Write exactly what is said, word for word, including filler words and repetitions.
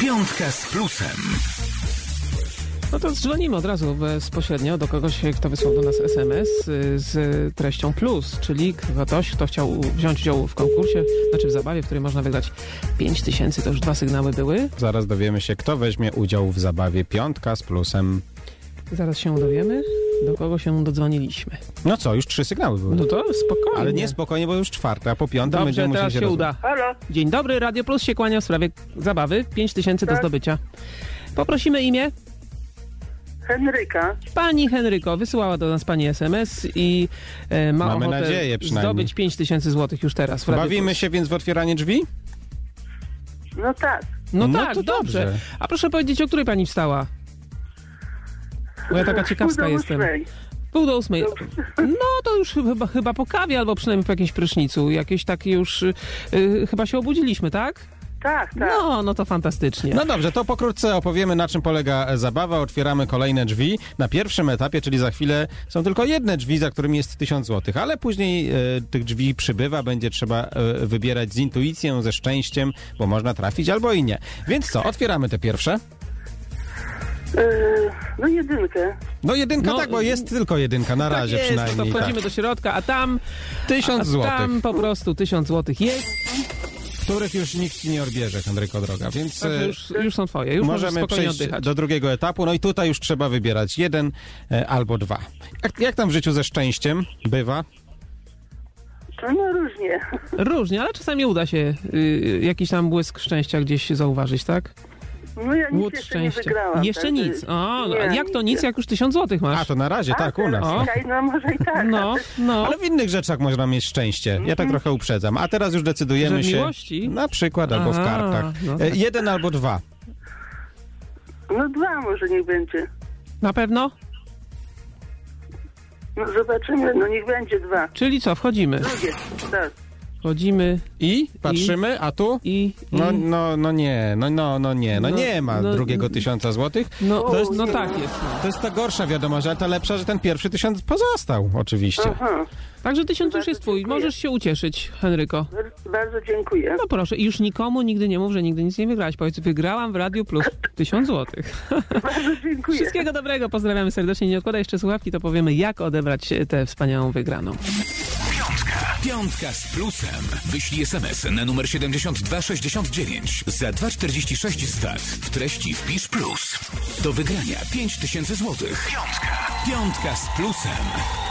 Piątka z plusem. No to dzwonimy od razu bezpośrednio do kogoś, kto wysłał do nas es em es z treścią plus, czyli ktoś, kto chciał wziąć udział w konkursie, znaczy w zabawie, w której można wygrać pięć tysięcy, to już dwa sygnały były. Zaraz dowiemy się, kto weźmie udział w zabawie Piątka z plusem. Zaraz się dowiemy, do kogo się dodzwoniliśmy. No co, już trzy sygnały były. No to spokojnie. Ale nie spokojnie, bo już czwarte, a po piątym Dobrze, będziemy teraz musieli się roz... uda. Halo? Dzień dobry, Radio Plus się kłania w sprawie zabawy. pięć tysięcy do Tak. zdobycia. Poprosimy imię. Henryka. Pani Henryko, wysyłała do nas pani es em es i e, ma Mamy ochotę nadzieję przynajmniej. zdobyć pięć tysięcy złotych już teraz w Radio Bawimy Plus. się więc w otwieranie drzwi? No tak. No, No tak, to dobrze. dobrze. A proszę powiedzieć, o której pani wstała? Bo ja taka ciekawska Pół do jestem. ósmej. Pół do ósmej. Dobrze. No to już chyba, chyba po kawie, albo przynajmniej po jakimś prysznicu. Jakieś takie już... y, y, chyba się obudziliśmy, tak? Tak, tak. No, no to fantastycznie. No dobrze, to pokrótce opowiemy, na czym polega zabawa. Otwieramy kolejne drzwi. Na pierwszym etapie, czyli za chwilę, są tylko jedne drzwi, za którymi jest tysiąc złotych, ale później e, tych drzwi przybywa, będzie trzeba e, wybierać z intuicją, ze szczęściem, bo można trafić albo i nie. Więc co, otwieramy te pierwsze? Yy, no jedynkę. No jedynka No, tak, bo jest tylko jedynka, na razie tak jest, no przynajmniej. to wchodzimy tak. do środka, a tam... Tysiąc a złotych, tam po prostu tysiąc złotych jest. których już nikt ci nie odbierze, Henryko droga, więc Także e, już, już są twoje. Już możesz możemy spokojnie przejść oddychać. do drugiego etapu. No i tutaj już trzeba wybierać jeden e, albo dwa. Jak, jak tam w życiu ze szczęściem bywa? To no różnie. Różnie, ale czasami uda się y, jakiś tam błysk szczęścia gdzieś zauważyć, tak? No ja nic Łód jeszcze szczęścia. nie wygrałam. Jeszcze także- nic. O, Nie, a jak to nic, jak już tysiąc złotych masz? A, to na razie, A, tak, u nas. teraz czekaj, no może i tak. No, no. Ale w innych rzeczach można mieć szczęście. Ja tak trochę uprzedzam. A teraz już decydujemy Że w się. miłości? Na przykład, albo w A, kartach. no E, tak. Jeden albo dwa. No dwa może niech będzie. Na pewno? No zobaczymy, no niech będzie dwa. Czyli co, wchodzimy. Drugie, tak. Wchodzimy I patrzymy, a tu? i... i No, no, no nie, no, no, no nie, no No, nie ma no, drugiego tysiąca złotych. no, to jest- no tak jest. No. To jest ta gorsza wiadomość, ale ta lepsza, że ten pierwszy tysiąc pozostał, oczywiście. Aha, Także tysiąc już jest twój. dziękuję. Możesz się ucieszyć, Henryko. bardzo dziękuję. No proszę, i już nikomu nigdy nie mów, że nigdy nic nie wygrałaś. Powiedz, wygrałam w Radiu Plus tysiąc złotych. Bardzo dziękuję. Wszystkiego dobrego, pozdrawiamy serdecznie. Nie odkładaj jeszcze słuchawki, to powiemy, jak odebrać tę wspaniałą wygraną. Piątka. Piątka z plusem. Wyślij es em es na numer siedemdziesiąt dwa sześćdziesiąt dziewięć. Za dwa czterdzieści sześć zwrot. W treści wpisz plus. Do wygrania pięć tysięcy złotych. Piątka. Piątka z plusem.